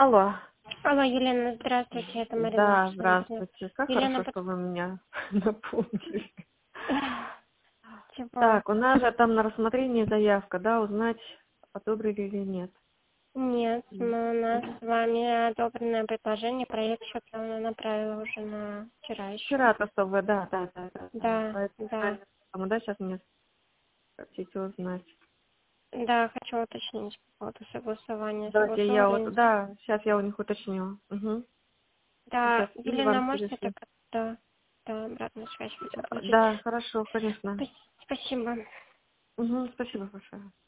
Алло. Алло, Елена, здравствуйте, это Марина Да, Александровна. здравствуйте. Как Елена, хорошо, что вы меня напомнили. чего? Так, у нас же там на рассмотрении заявка, да, узнать, одобрили или нет. Нет, но у нас с вами одобренное предложение, проект счета направила уже на вчера еще. Вчера тестовая, да. Да, Поэтому, да, сейчас мне хотите узнать. да, хочу уточнить по поводу согласования. Давайте Согласовывали? сейчас я у них уточню. Угу. Да, Сейчас или Елена, вам можете перешлю. так, да, обратную связь хотела получить. Да, хорошо, конечно. Спасибо. Угу, спасибо большое.